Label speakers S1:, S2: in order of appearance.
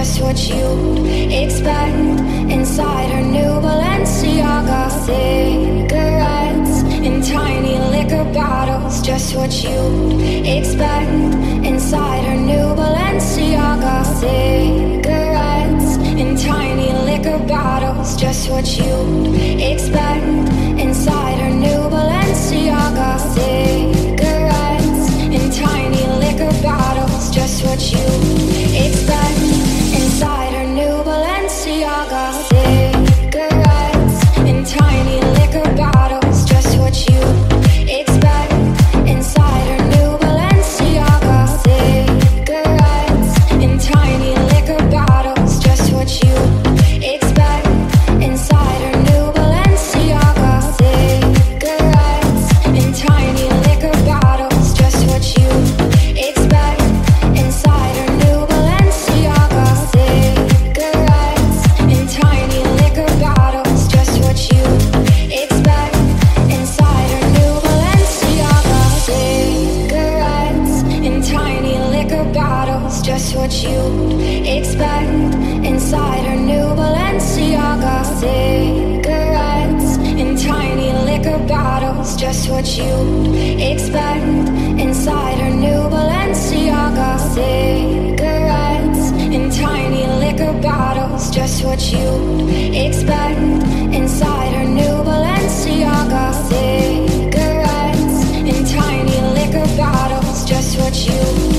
S1: just what you'd expect inside her new Balenciaga. Cigarettes in tiny liquor bottles, just what you'd expect inside her new Balenciaga. Cigarettes in tiny liquor bottles, just what you'd expect inside her new Balenciaga. Cigarettes in tiny liquor bottles, just what you'd expect inside her new Balenciaga. Cigarettes in tiny liquor bottles, just what you'd expect inside her new Balenciaga. Cigarettes in tiny liquor bottles, just what you'd expect inside her new Balenciaga. Cigarettes in tiny liquor bottles, just what you'd expect inside her new Balenciaga. Cigarettes in tiny liquor bottles, just what you'd expect inside her new Balenciaga. Cigarettes in tiny liquor bottles, just what you'd expect inside her new Balenciaga. Cigarettes in tiny liquor bottles, just what you'd expect inside her new Balenciaga. Cigarettes in tiny liquor bottles, just what you'd expect inside her new Balenciaga. Cigarettes in tiny liquor bottles, just what you